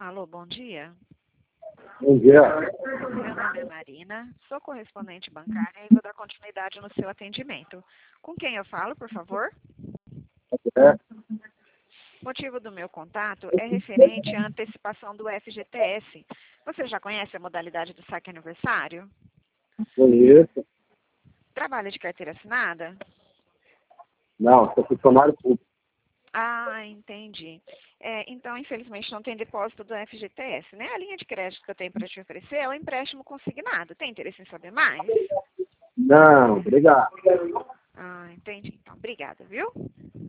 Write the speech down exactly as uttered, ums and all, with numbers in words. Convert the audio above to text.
Alô, bom dia. Bom dia. Meu nome é Marina, sou correspondente bancária e vou dar continuidade no seu atendimento. Com quem eu falo, por favor? É, O motivo do meu contato é referente à antecipação do F G T S. Você já conhece a modalidade do saque aniversário? conheço. Trabalha de carteira assinada? Não, sou funcionário público. Ah, entendi. É, então, infelizmente, não tem depósito do F G T S, né? A linha de crédito que eu tenho para te oferecer é o empréstimo consignado. Tem interesse em saber mais? Não, obrigado. Ah, entendi. Então, obrigada, viu?